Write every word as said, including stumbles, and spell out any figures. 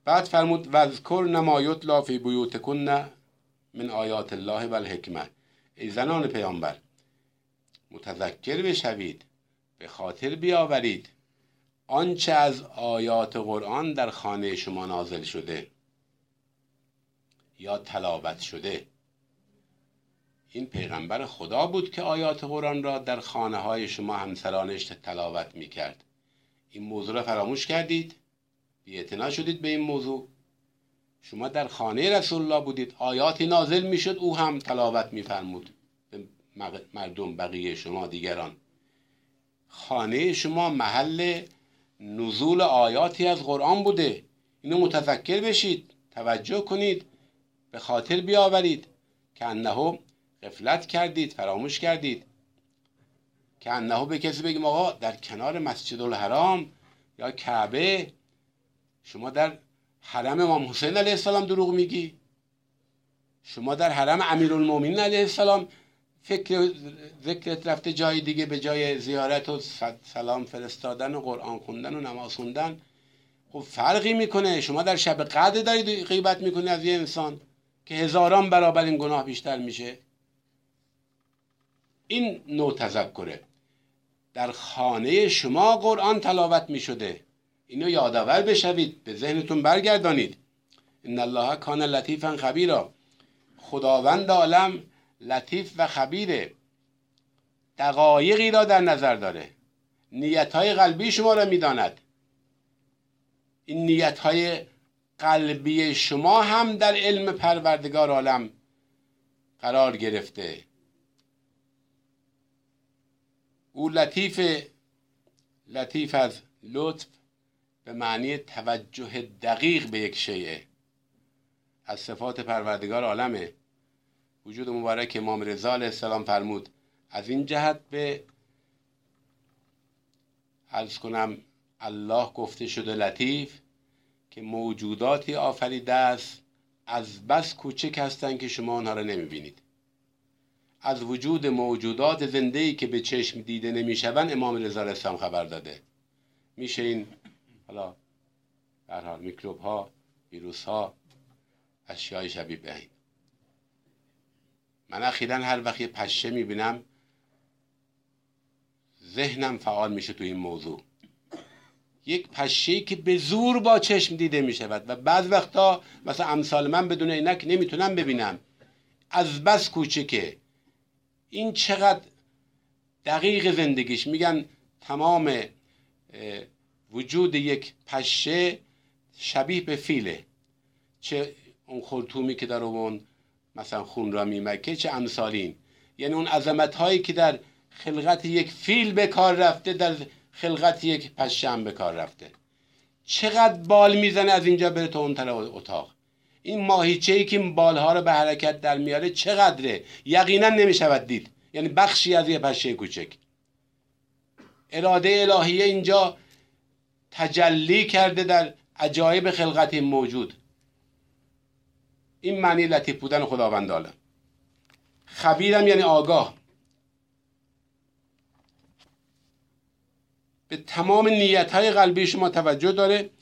بعد فرمود وذکرن ما یتلی فی بیوتکن من آیات الله و الحکمه. ای زنان پیامبر متذکر بشوید، به خاطر بیاورید آنچه از آیات قرآن در خانه شما نازل شده یا تلاوت شده. این پیغمبر خدا بود که آیات قرآن را در خانه های شما همسرانش تلاوت می کرد. این موضوع را فراموش کردید؟ بی‌اعتنا شدید به این موضوع؟ شما در خانه رسول الله بودید، آیاتی نازل می شد، او هم تلاوت می فرمود به مردم، بقیه شما دیگران. خانه شما محل نزول آیاتی از قرآن بوده. اینو متذکر بشید، توجه کنید، به خاطر بیاورید که انه غفلت کردید، فراموش کردید. که انه به کسی بگیم آقا در کنار مسجد الحرام یا کعبه شما در حرم امام حسین علیه السلام دروغ میگی؟ شما در حرم امیرالمومنین علیه السلام فکر ذکرت رفته جای دیگه به جای زیارت و سلام فرستادن و قرآن خوندن و نماز خوندن؟ خب فرقی میکنه. شما در شب قدر دارید غیبت میکنی از یه انسان که هزاران برابر این گناه بیشتر میشه. این نوع تذکره. در خانه شما قرآن تلاوت میشده، اینو یادآور بشوید، به ذهنتون برگردانید. ان الله کان لطیفا خبیرا. خداوند عالم لطیف و خبیره، دقایقی را در نظر داره، نیتهای قلبی شما را میداند. این نیتهای قلبی شما هم در علم پروردگار عالم قرار گرفته. او لطیف، لطیف از لطف به معنی توجه دقیق به یک شیء، از صفات پروردگار عالمه. وجود مبارک امام رضا علیه السلام فرمود از این جهت به عرض کنم الله گفته شده لطیف که موجوداتی آفریده است از بس کوچک هستند که شما آنها را نمیبینید. از وجود موجودات زنده‌ای که به چشم دیده نمیشوند امام رضا علیه السلام خبر داده. میشه این حالا به هر حال میکروب ها، ویروس ها، اشیای شبیه به این. من اخیراً هر وقت یه پشه میبینم ذهنم فعال میشه تو این موضوع. یک پشه‌ای که به زور با چشم دیده میشود و بعض وقتا مثلا امثال من بدون عینک نمیتونم ببینم، از بس کوچکه. این چقدر دقیق زندگیش. میگن تمام وجود یک پشه شبیه به فیله، چه اون خرطومی که در اون مثلا خون را میمکه، چه امثالین. یعنی اون عظمت هایی که در خلقت یک فیل به کار رفته در خلقت یک پشه هم به کار رفته. چقدر بال میزنه از اینجا بره تا اون طرف اتاق. این ماهیچه‌ای که بالها رو به حرکت در میاره چقدره؟ یقینا نمیشود دید. یعنی بخشی از یه پشه کوچک. اراده الهیه اینجا تجلی کرده در عجایب خلقت موجود. این معنی لطیف بودن خداوند عالم. خبیرم یعنی آگاه، به تمام نیت‌های قلبی شما توجه داره.